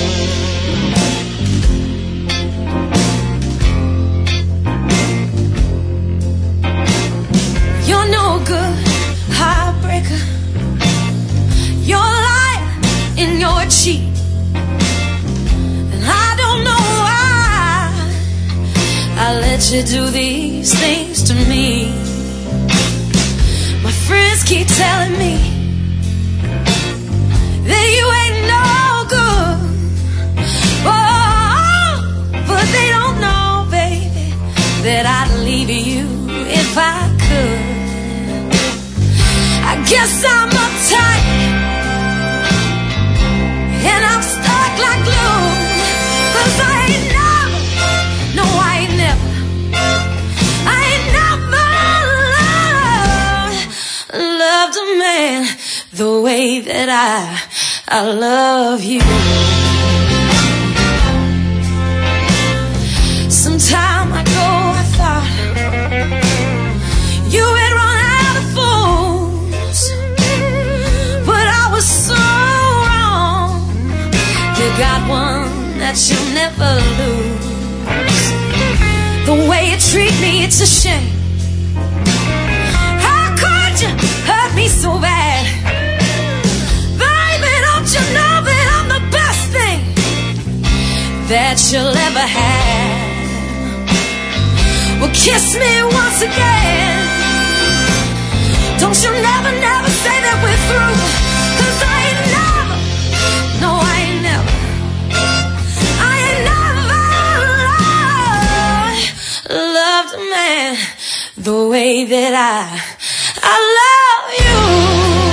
You're no good, heartbreaker. You're a liar and you're a cheat. And I don't know why I let you do these things to me. My friends keep telling me that you ain't no good. Oh, but they don't know, baby, that I'd leave you if I could. I guess I'm uptight and I'm stuck like glue, 'cause I ain't never, no I ain't never, I ain't never loved a man the way that I love you. Sometime ago I thought you had run out of fools, but I was so wrong. You got one that you'll never lose. The way you treat me, it's a shame. How could you hurt me so bad? Baby, don't you know that I'm the best thing that you'll ever have? Well, kiss me once again. Don't you never, never say that we're through, 'cause I ain't never, no I ain't never, I ain't never loved a man the way that I love you.